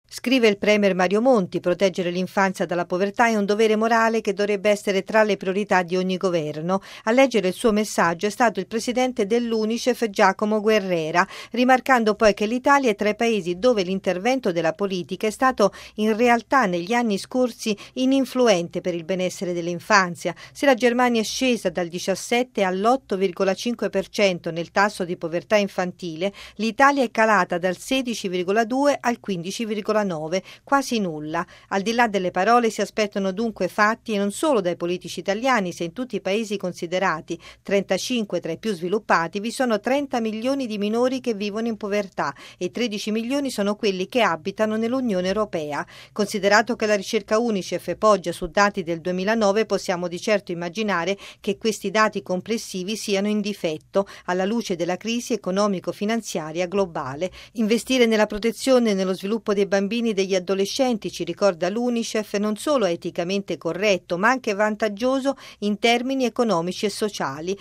Scrive il premier Mario Monti: proteggere l'infanzia dalla povertà è un dovere morale che dovrebbe essere tra le priorità di ogni governo. A leggere il suo messaggio è stato il presidente dell'UNICEF Giacomo Guerrera, rimarcando poi che l'Italia è tra i paesi dove l'intervento della politica è stato in realtà negli anni scorsi ininfluente per il benessere dell'infanzia. Se la Germania è scesa dal 17 all'8,5% nel tasso di povertà infantile, l'Italia è calata dal 16,2 al 15,9%. Quasi nulla. Al di là delle parole si aspettano dunque fatti, e non solo dai politici italiani. Se in tutti i paesi considerati, 35 tra i più sviluppati, vi sono 30 milioni di minori che vivono in povertà e 13 milioni sono quelli che abitano nell'Unione Europea. Considerato che la ricerca UNICEF poggia su dati del 2009, possiamo di certo immaginare che questi dati complessivi siano in difetto alla luce della crisi economico-finanziaria globale. Investire nella protezione e nello sviluppo dei bambini e degli adolescenti, ci ricorda l'UNICEF, non solo è eticamente corretto, ma anche vantaggioso in termini economici e sociali.